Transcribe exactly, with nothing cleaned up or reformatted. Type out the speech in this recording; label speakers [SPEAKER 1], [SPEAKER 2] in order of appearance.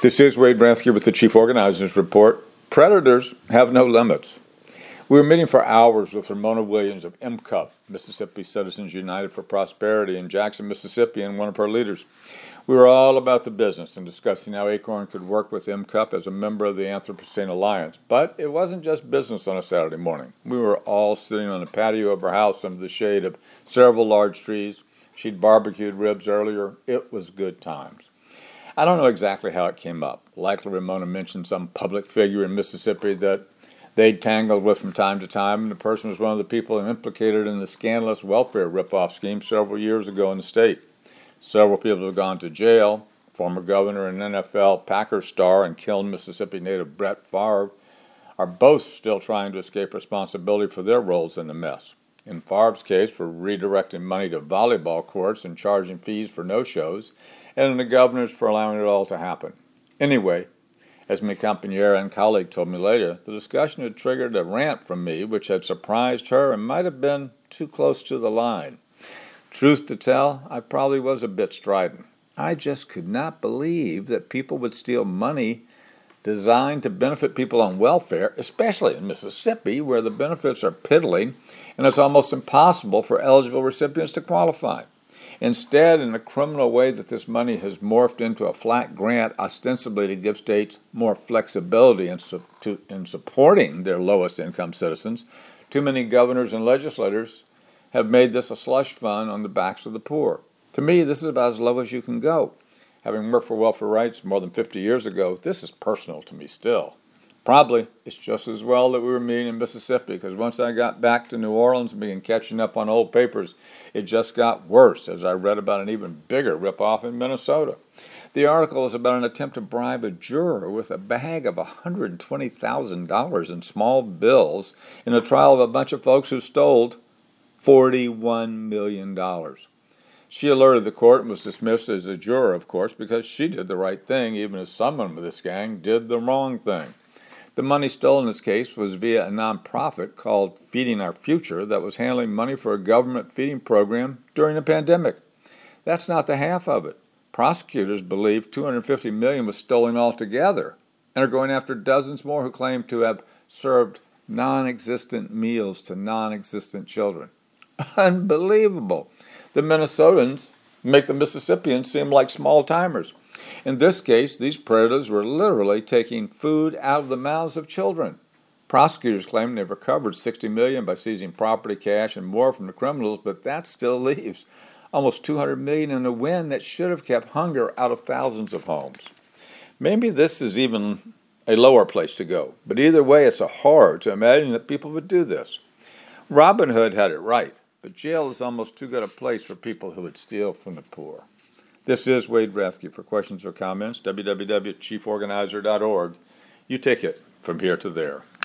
[SPEAKER 1] This is Wade Bransky with the Chief Organizers Report. Predators have no limits. We were meeting for hours with Ramona Williams of M C U P, Mississippi Citizens United for Prosperity in Jackson, Mississippi, and one of her leaders. We were all about the business and discussing how Acorn could work with M C U P as a member of the Anthropocene Alliance. But it wasn't just business on a Saturday morning. We were all sitting on the patio of her house under the shade of several large trees. She'd barbecued ribs earlier. It was good times. I don't know exactly how it came up. Likely Ramona mentioned some public figure in Mississippi that they'd tangled with from time to time, and the person was one of the people implicated in the scandalous welfare ripoff scheme several years ago in the state. Several people have gone to jail. Former governor and N F L Packers star and killed Mississippi native Brett Favre are both still trying to escape responsibility for their roles in the mess. In Favre's case, for redirecting money to volleyball courts and charging fees for no-shows, and in the governor's for allowing it all to happen. Anyway, as my compañera and colleague told me later, the discussion had triggered a rant from me which had surprised her and might have been too close to the line. Truth to tell, I probably was a bit strident. I just could not believe that people would steal money designed to benefit people on welfare, especially in Mississippi, where the benefits are piddling and it's almost impossible for eligible recipients to qualify. Instead, in a criminal way that this money has morphed into a flat grant ostensibly to give states more flexibility in, su- to, in supporting their lowest income citizens, too many governors and legislators have made this a slush fund on the backs of the poor. To me, this is about as low as you can go. Having worked for welfare rights more than fifty years ago, this is personal to me still. Probably it's just as well that we were meeting in Mississippi, because once I got back to New Orleans and began catching up on old papers, it just got worse as I read about an even bigger ripoff in Minnesota. The article is about an attempt to bribe a juror with a bag of one hundred twenty thousand dollars in small bills in a trial of a bunch of folks who stole forty-one million dollars. She alerted the court and was dismissed as a juror, of course, because she did the right thing, even as someone with this gang did the wrong thing. The money stolen in this case was via a nonprofit called Feeding Our Future that was handling money for a government feeding program during the pandemic. That's not the half of it. Prosecutors believe two hundred fifty million dollars was stolen altogether and are going after dozens more who claim to have served non-existent meals to non-existent children. Unbelievable. The Minnesotans make the Mississippians seem like small-timers. In this case, these predators were literally taking food out of the mouths of children. Prosecutors claim they've recovered sixty million dollars by seizing property, cash, and more from the criminals, but that still leaves almost two hundred million dollars in a win that should have kept hunger out of thousands of homes. Maybe this is even a lower place to go, but either way, it's a horror to imagine that people would do this. Robin Hood had it right, but jail is almost too good a place for people who would steal from the poor. This is Wade Bransky. For questions or comments, w w w dot chief organizer dot org. You take it from here to there.